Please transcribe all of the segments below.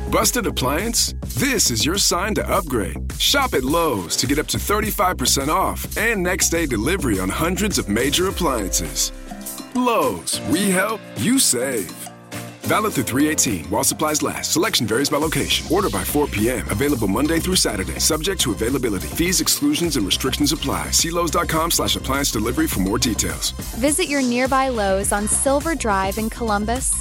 Busted appliance? This is your sign to upgrade. Shop at Lowe's to get up to 35% off and next day delivery on hundreds of major appliances. Lowe's, we help, you save. Valid through 3/18 while supplies last. Selection varies by location. Order by 4 p.m. Available Monday through Saturday. Subject to availability. Fees, exclusions, and restrictions apply. See Lowes.com/appliance delivery for more details. Visit your nearby Lowe's on Silver Drive in Columbus.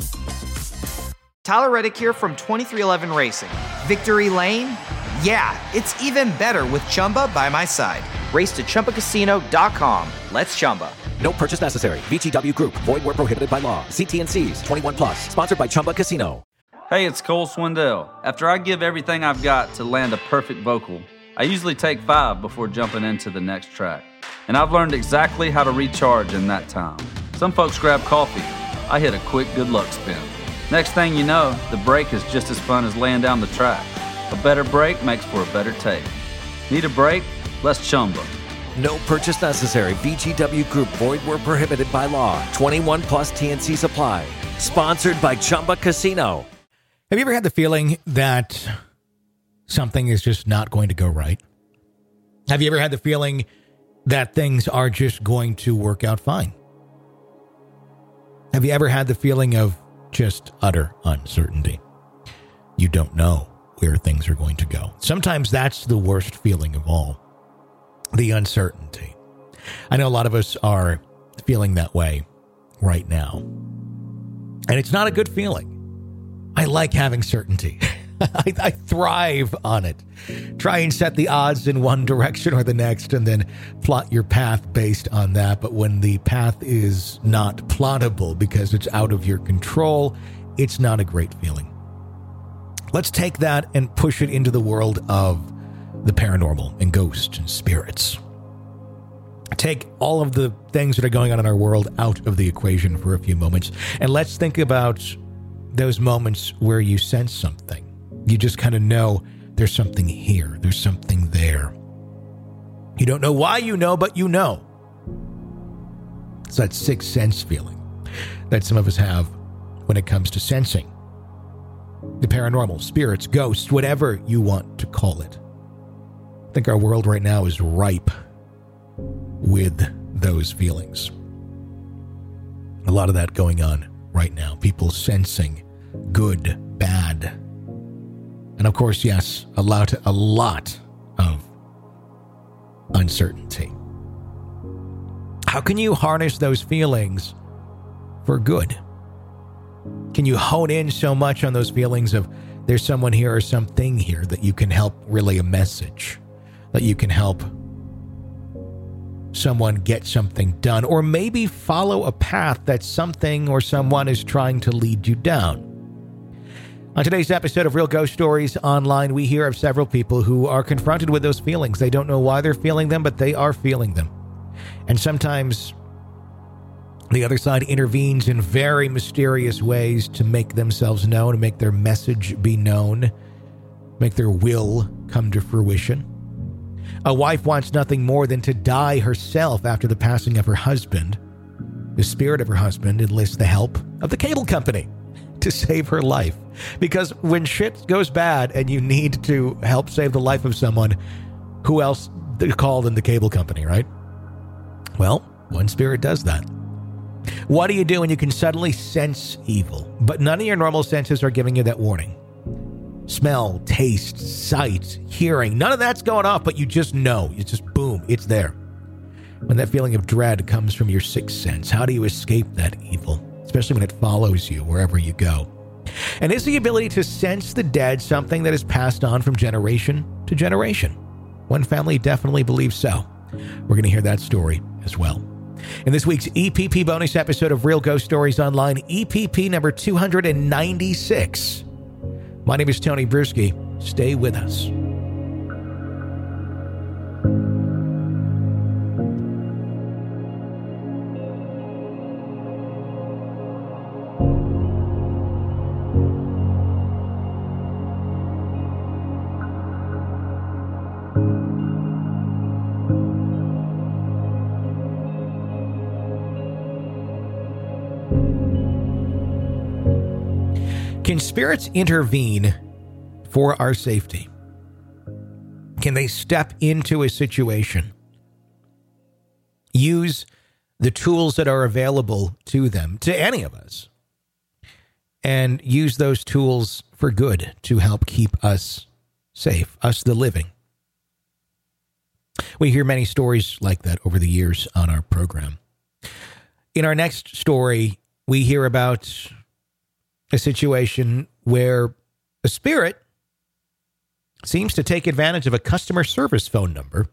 Tyler Reddick here from 2311 Racing. Victory Lane? Yeah, it's even better with Chumba by my side. Race to ChumbaCasino.com. Let's Chumba. No purchase necessary. VGW Group. Void where prohibited by law. See T&Cs. 21 plus. Sponsored by Chumba Casino. Hey, it's Cole Swindell. After I give everything I've got to land a perfect vocal, I usually take 5 before jumping into the next track. And I've learned exactly how to recharge in that time. Some folks grab coffee. I hit a quick good luck spin. Next thing you know, the break is just as fun as laying down the track. A better break makes for a better take. Need a break? Let's Chumba. No purchase necessary. VGW Group. Void where prohibited by law. 21 plus T&C supply. Sponsored by Chumba Casino. Have you ever had the feeling that something is just not going to go right? Have you ever had the feeling that things are just going to work out fine? Have you ever had the feeling of just utter uncertainty? You don't know where things are going to go. Sometimes that's the worst feeling of all. The uncertainty. I know a lot of us are feeling that way right now. And it's not a good feeling. I like having certainty. I thrive on it. Try and set the odds in one direction or the next and then plot your path based on that. But when the path is not plottable because it's out of your control, it's not a great feeling. Let's take that and push it into the world of the paranormal and ghosts and spirits. Take all of the things that are going on in our world out of the equation for a few moments. And let's think about those moments where you sense something. You just kind of know there's something here. There's something there. You don't know why you know, but you know. It's that sixth sense feeling that some of us have when it comes to sensing. The paranormal, spirits, ghosts, whatever you want to call it. I think our world right now is ripe with those feelings. A lot of that going on right now. People sensing good, bad. And of course, yes, a lot of uncertainty. How can you harness those feelings for good? Can you hone in so much on those feelings of there's someone here or something here that you can help relay a message, that you can help someone get something done, or maybe follow a path that something or someone is trying to lead you down? On today's episode of Real Ghost Stories Online, we hear of several people who are confronted with those feelings. They don't know why they're feeling them, but they are feeling them. And sometimes the other side intervenes in very mysterious ways to make themselves known, to make their message be known, make their will come to fruition. A wife wants nothing more than to die herself after the passing of her husband. The spirit of her husband enlists the help of the cable company to save her life. Because when shit goes bad and you need to help save the life of someone, who else to call than the cable company, right? Well, one spirit does that. What do you do when you can suddenly sense evil, but none of your normal senses are giving you that warning? Smell, taste, sight, hearing, none of that's going off, but you just know. It's just boom, it's there. When that feeling of dread comes from your sixth sense, how do you escape that evil, especially when it follows you wherever you go? And is the ability to sense the dead something that is passed on from generation to generation? One family definitely believes so. We're going to hear that story as well. In this week's EPP bonus episode of Real Ghost Stories Online, EPP number 296. My name is Tony Bruschi. Stay with us. Can spirits intervene for our safety? Can they step into a situation, use the tools that are available to them, to any of us, and use those tools for good to help keep us safe, us the living? We hear many stories like that over the years on our program. In our next story, we hear about a situation where a spirit seems to take advantage of a customer service phone number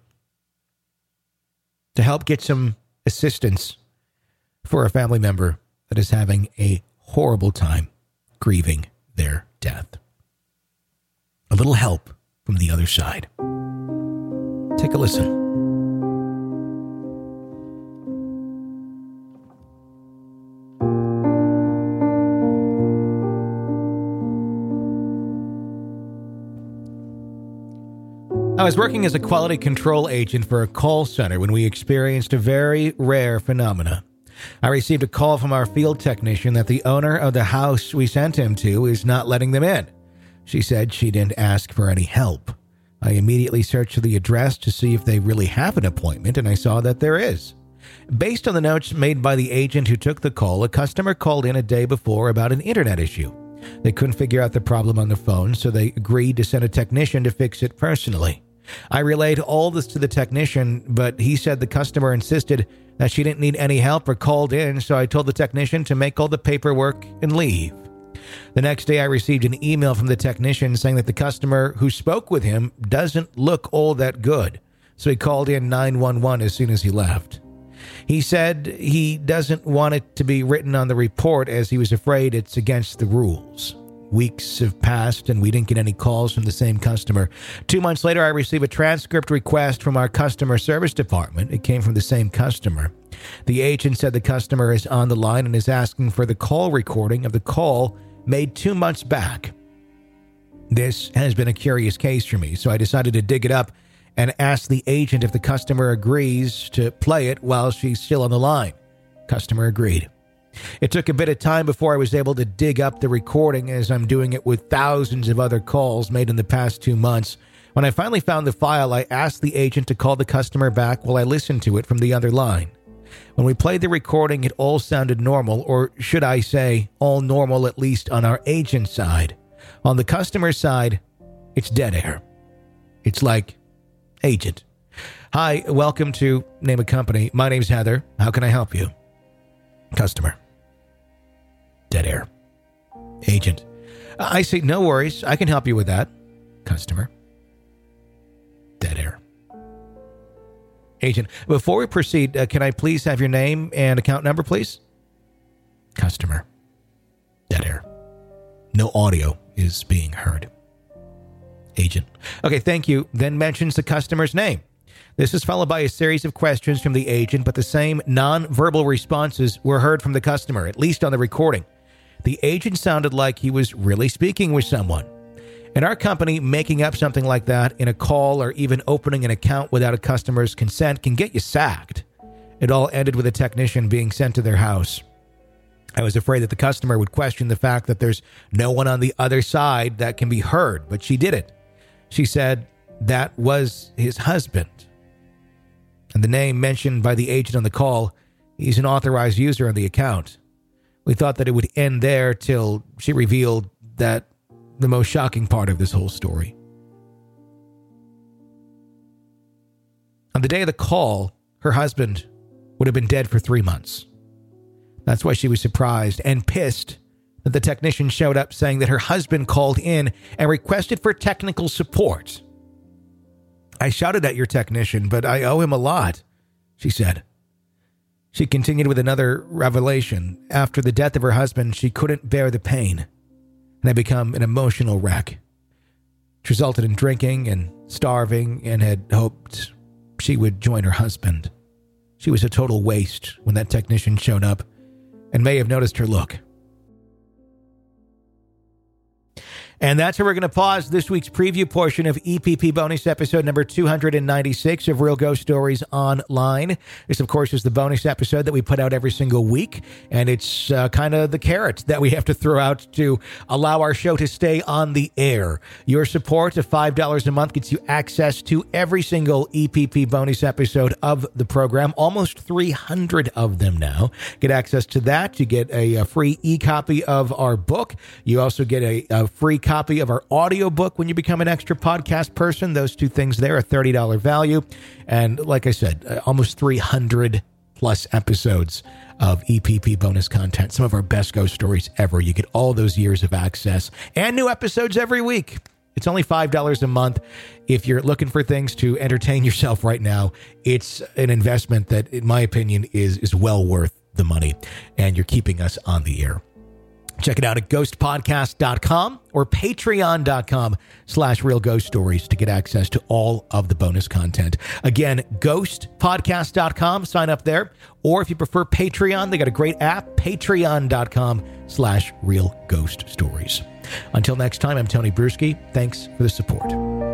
to help get some assistance for a family member that is having a horrible time grieving their death. A little help from the other side. Take a listen. I was working as a quality control agent for a call center when we experienced a very rare phenomena. I received a call from our field technician that the owner of the house we sent him to is not letting them in. She said she didn't ask for any help. I immediately searched the address to see if they really have an appointment, and I saw that there is. Based on the notes made by the agent who took the call, a customer called in a day before about an internet issue. They couldn't figure out the problem on the phone, so they agreed to send a technician to fix it personally. I relayed all this to the technician, but he said the customer insisted that she didn't need any help or called in, so I told the technician to make all the paperwork and leave. The next day, I received an email from the technician saying that the customer who spoke with him doesn't look all that good, so he called in 911 as soon as he left. He said he doesn't want it to be written on the report as he was afraid it's against the rules. Weeks have passed and we didn't get any calls from the same customer. 2 months later, I received a transcript request from our customer service department. It came from the same customer. The agent said the customer is on the line and is asking for the call recording of the call made 2 months back. This has been a curious case for me, so I decided to dig it up and ask the agent if the customer agrees to play it while she's still on the line. Customer agreed. It took a bit of time before I was able to dig up the recording, as I'm doing it with thousands of other calls made in the past 2 months. When I finally found the file, I asked the agent to call the customer back while I listened to it from the other line. When we played the recording, it all sounded normal, or should I say, all normal, at least on our agent's side. On the customer side, it's dead air. It's like, agent, hi, welcome to name a company. My name's Heather. How can I help you? Customer. Dead air. Agent. I say, no worries. I can help you with that. Customer. Dead air. Agent. Before we proceed, can I please have your name and account number, please? Customer. Dead air. No audio is being heard. Agent. Okay, thank you. Then mentions the customer's name. This is followed by a series of questions from the agent, but the same non-verbal responses were heard from the customer, at least on the recording. The agent sounded like he was really speaking with someone. In our company, making up something like that in a call or even opening an account without a customer's consent can get you sacked. It all ended with a technician being sent to their house. I was afraid that the customer would question the fact that there's no one on the other side that can be heard, but she didn't. She said that was his husband. And the name mentioned by the agent on the call, he's an authorized user on the account. We thought that it would end there till she revealed that the most shocking part of this whole story. On the day of the call, her husband would have been dead for 3 months. That's why she was surprised and pissed that the technician showed up saying that her husband called in and requested for technical support. I shouted at your technician, but I owe him a lot, she said. She continued with another revelation. After the death of her husband, she couldn't bear the pain and had become an emotional wreck. It resulted in drinking and starving and had hoped she would join her husband. She was a total waste when that technician showed up and may have noticed her look. And that's where we're going to pause this week's preview portion of EPP bonus episode number 296 of Real Ghost Stories Online. This, of course, is the bonus episode that we put out every single week. And it's kind of the carrot that we have to throw out to allow our show to stay on the air. Your support of $5 a month gets you access to every single EPP bonus episode of the program. Almost 300 of them now. Get access to that. You get a free e-copy of our book. You also get a free copy of our audiobook when you become an extra podcast person. Those two things there, a $30 value. And like I said, almost 300 plus episodes of EPP bonus content. Some of our best ghost stories ever. You get all those years of access and new episodes every week. It's only $5 a month. If you're looking for things to entertain yourself right now, it's an investment that, in my opinion, is well worth the money. And you're keeping us on the air. Check it out at ghostpodcast.com or patreon.com/Real Ghost Stories to get access to all of the bonus content. Again, ghostpodcast.com. Sign up there. Or if you prefer Patreon, they got a great app, patreon.com/Real Ghost Stories. Until next time, I'm Tony Bruschi. Thanks for the support.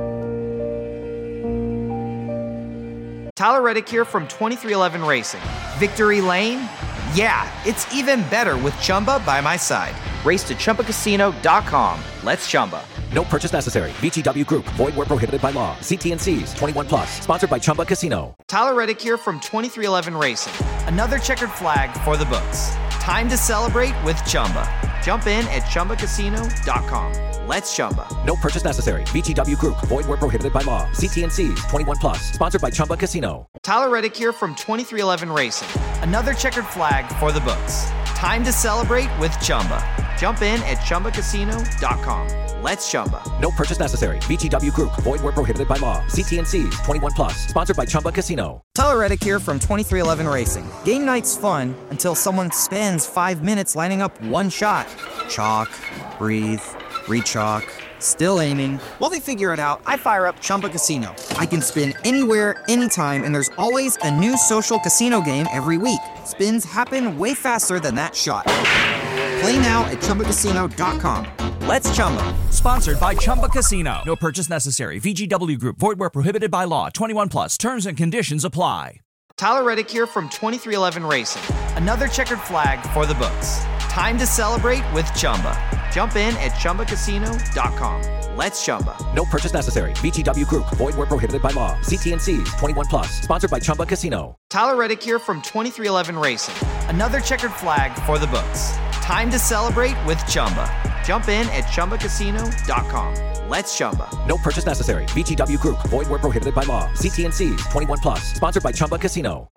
Tyler Reddick here from 2311 Racing. Victory Lane? Yeah, it's even better with Chumba by my side. Race to ChumbaCasino.com. Let's Chumba. No purchase necessary. VGW Group. Void where prohibited by law. See T&Cs. 21 plus. Sponsored by Chumba Casino. Tyler Reddick here from 2311 Racing. Another checkered flag for the books. Time to celebrate with Chumba. Jump in at ChumbaCasino.com. Let's Chumba. No purchase necessary. VGW Group. Void where prohibited by law. See T&Cs. 21 plus. Sponsored by Chumba Casino. Tyler Reddick here from 2311 Racing. Another checkered flag for the books. Time to celebrate with Chumba. Jump in at ChumbaCasino.com. Let's Chumba. No purchase necessary. VGW Group. Void where prohibited by law. See T&Cs. 21 plus. Sponsored by Chumba Casino. Tyler Reddick here from 2311 Racing. Game night's fun until someone spends 5 minutes lining up one shot. Chalk, breathe, re-chalk, still aiming. While they figure it out, I fire up Chumba Casino. I can spin anywhere, anytime, and there's always a new social casino game every week. Spins happen way faster than that shot. Play now at ChumbaCasino.com. Let's Chumba. Sponsored by Chumba Casino. No purchase necessary. VGW Group. Void where prohibited by law. 21 plus. Terms and conditions apply. Tyler Reddick here from 2311 Racing. Another checkered flag for the books. Time to celebrate with Chumba. Jump in at ChumbaCasino.com. Let's Chumba. No purchase necessary. VGW Group. Void where prohibited by law. See T&Cs. 21 plus. Sponsored by Chumba Casino. Tyler Reddick here from 2311 Racing. Another checkered flag for the books. Time to celebrate with Chumba. Jump in at ChumbaCasino.com. Let's Chumba. No purchase necessary. VGW Group. Void where prohibited by law. See T&Cs. 21 plus. Sponsored by Chumba Casino.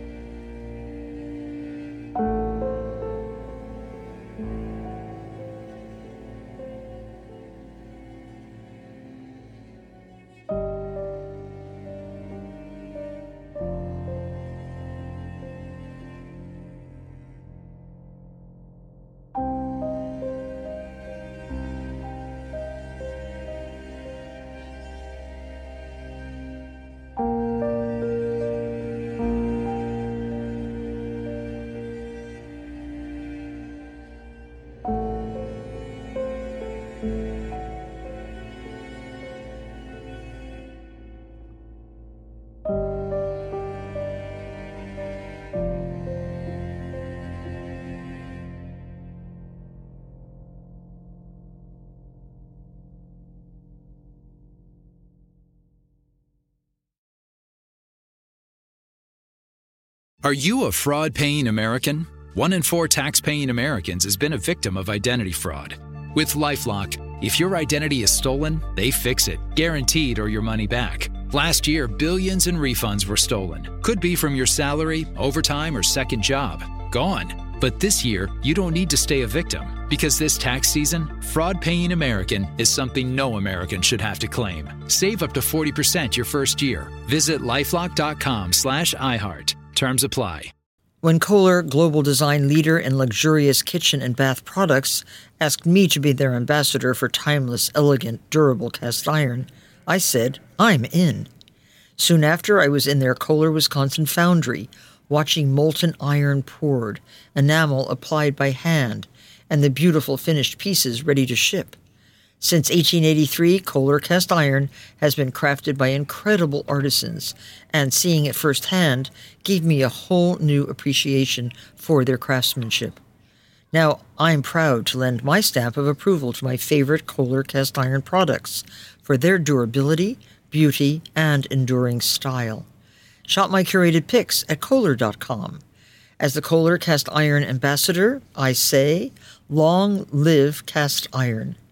Are you a fraud-paying American? 1 in 4 tax-paying Americans has been a victim of identity fraud. With LifeLock, if your identity is stolen, they fix it, guaranteed or your money back. Last year, billions in refunds were stolen. Could be from your salary, overtime, or second job. Gone. But this year, you don't need to stay a victim. Because this tax season, fraud-paying American is something no American should have to claim. Save up to 40% your first year. Visit LifeLock.com/iHeart. Terms apply. When Kohler, global design leader in luxurious kitchen and bath products, asked me to be their ambassador for timeless, elegant, durable cast iron, I said, I'm in. Soon after, I was in their Kohler, Wisconsin foundry, watching molten iron poured, enamel applied by hand, and the beautiful finished pieces ready to ship. Since 1883, Kohler cast iron has been crafted by incredible artisans, and seeing it firsthand gave me a whole new appreciation for their craftsmanship. Now, I'm proud to lend my stamp of approval to my favorite Kohler cast iron products for their durability, beauty, and enduring style. Shop my curated picks at Kohler.com. As the Kohler cast iron ambassador, I say, long live cast iron.